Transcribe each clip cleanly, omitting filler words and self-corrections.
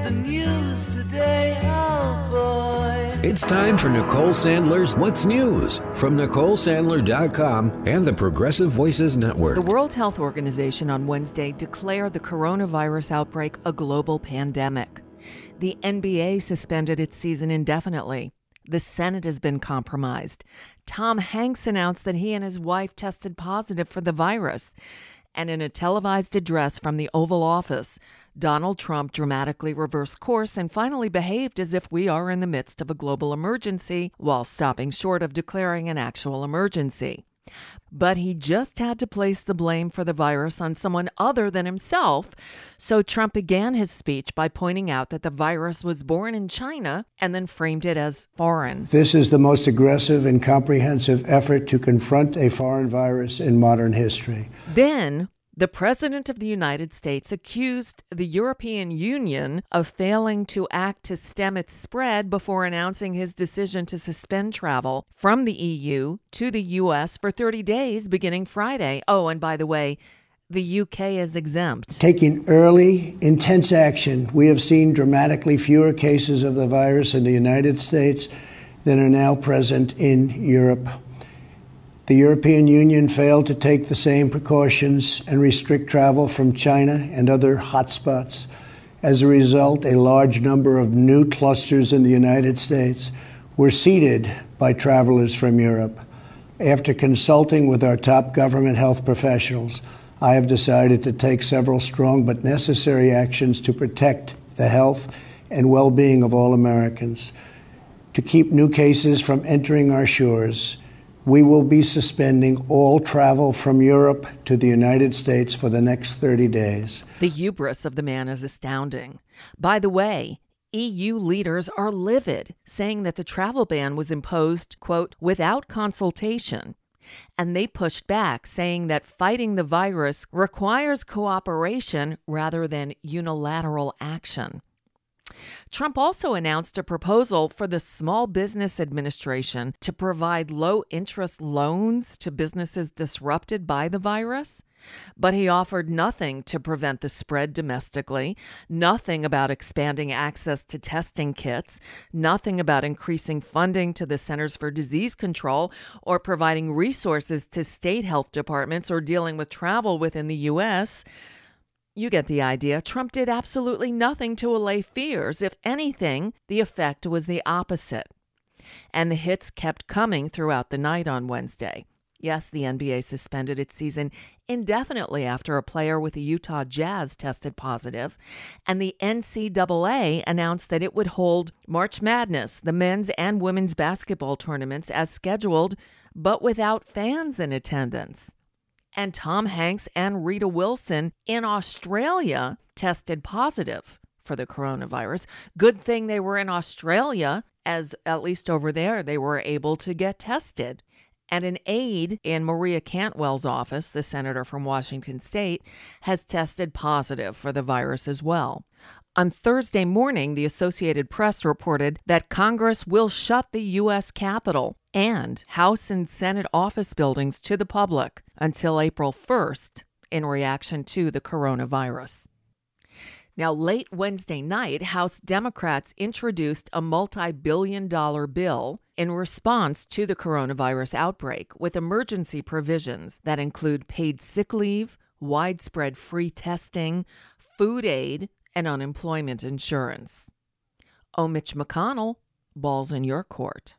the news today, oh boy. It's time for Nicole Sandler's What's News from NicoleSandler.com and the Progressive Voices Network. The World Health Organization on Wednesday declared the coronavirus outbreak a global pandemic. The NBA suspended its season indefinitely. The Senate has been compromised. Tom Hanks announced that he and his wife tested positive for the virus. And in a televised address from the Oval Office, Donald Trump dramatically reversed course and finally behaved as if we are in the midst of a global emergency while stopping short of declaring an actual emergency. But he just had to place the blame for the virus on someone other than himself, so Trump began his speech by pointing out that the virus was born in China and then framed it as foreign. This is the most aggressive and comprehensive effort to confront a foreign virus in modern history. Then, the President of the United States accused the European Union of failing to act to stem its spread before announcing his decision to suspend travel from the EU to the U.S. for 30 days beginning Friday. Oh, and by the way, the UK is exempt. Taking early, intense action, we have seen dramatically fewer cases of the virus in the United States than are now present in Europe. The European Union failed to take the same precautions and restrict travel from China and other hotspots. As a result, a large number of new clusters in the United States were seeded by travelers from Europe. After consulting with our top government health professionals, I have decided to take several strong but necessary actions to protect the health and well-being of all Americans. To keep new cases from entering our shores, we will be suspending all travel from Europe to the United States for the next 30 days. The hubris of the man is astounding. By the way, EU leaders are livid, saying that the travel ban was imposed, quote, without consultation. And they pushed back, saying that fighting the virus requires cooperation rather than unilateral action. Trump also announced a proposal for the Small Business Administration to provide low-interest loans to businesses disrupted by the virus. But he offered nothing to prevent the spread domestically, nothing about expanding access to testing kits, nothing about increasing funding to the Centers for Disease Control or providing resources to state health departments or dealing with travel within the U.S. You get the idea. Trump did absolutely nothing to allay fears. If anything, the effect was the opposite. And the hits kept coming throughout the night on Wednesday. Yes, the NBA suspended its season indefinitely after a player with the Utah Jazz tested positive, and the NCAA announced that it would hold March Madness, the men's and women's basketball tournaments, as scheduled, but without fans in attendance. And Tom Hanks and Rita Wilson in Australia tested positive for the coronavirus. Good thing they were in Australia, as at least over there they were able to get tested. And an aide in Maria Cantwell's office, the senator from Washington State, has tested positive for the virus as well. On Thursday morning, the Associated Press reported that Congress will shut the U.S. Capitol and House and Senate office buildings to the public until April 1st in reaction to the coronavirus. Now, late Wednesday night, House Democrats introduced a multi-billion-dollar bill in response to the coronavirus outbreak with emergency provisions that include paid sick leave, widespread free testing, food aid, and unemployment insurance. Oh, Mitch McConnell, ball's in your court.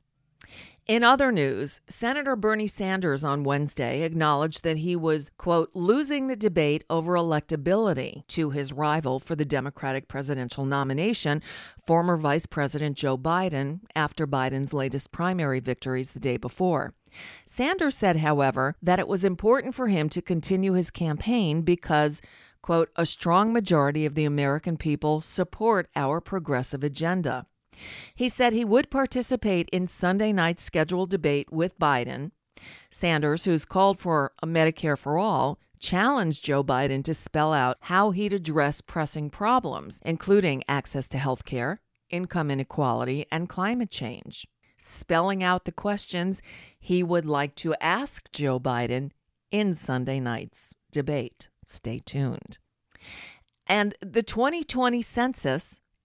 In other news, Senator Bernie Sanders on Wednesday acknowledged that he was, quote, losing the debate over electability to his rival for the Democratic presidential nomination, former Vice President Joe Biden, after Biden's latest primary victories the day before. Sanders said, however, that it was important for him to continue his campaign because, quote, a strong majority of the American people support our progressive agenda. He said he would participate in Sunday night's scheduled debate with Biden. Sanders, who's called for a Medicare for all, challenged Joe Biden to spell out how he'd address pressing problems, including access to health care, income inequality, and climate change, spelling out the questions he would like to ask Joe Biden in Sunday night's debate. Stay tuned. And the 2020 census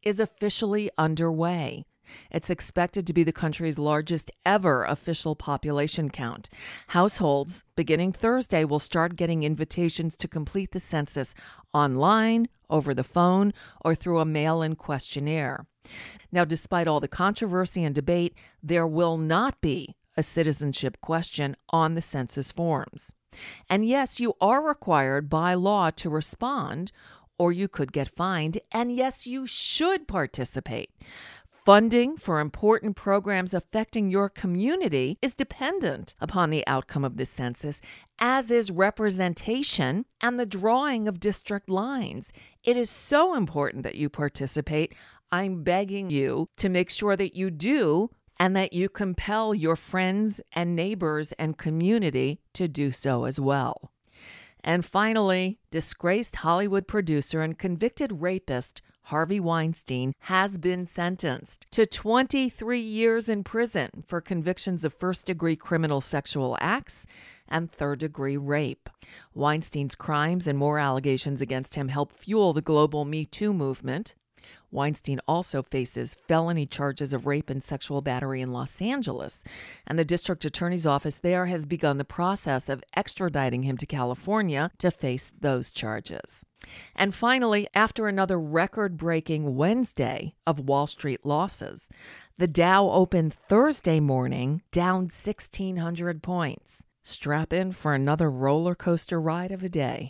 is officially underway. It's expected to be the country's largest ever official population count. Households, beginning Thursday, will start getting invitations to complete the census online, over the phone, or through a mail-in questionnaire. Now, despite all the controversy and debate, there will not be a citizenship question on the census forms. And yes, you are required by law to respond, or you could get fined. And yes, you should participate. Funding for important programs affecting your community is dependent upon the outcome of the census, as is representation and the drawing of district lines. It is so important that you participate. I'm begging you to make sure that you do, and that you compel your friends and neighbors and community to do so as well. And finally, disgraced Hollywood producer and convicted rapist Harvey Weinstein has been sentenced to 23 years in prison for convictions of first-degree criminal sexual acts and third-degree rape. Weinstein's crimes and more allegations against him help fuel the global Me Too movement. Weinstein also faces felony charges of rape and sexual battery in Los Angeles, and the district attorney's office there has begun the process of extraditing him to California to face those charges. And finally, after another record-breaking Wednesday of Wall Street losses, the Dow opened Thursday morning down 1,600 points. Strap in for another roller coaster ride of a day.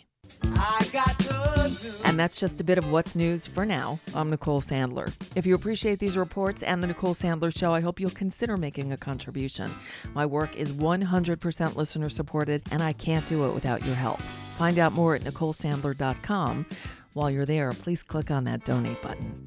And that's just a bit of what's news for now. I'm Nicole Sandler. If you appreciate these reports and the Nicole Sandler Show, I hope you'll consider making a contribution. My work is 100% listener supported, and I can't do it without your help. Find out more at NicoleSandler.com. While you're there, please click on that donate button.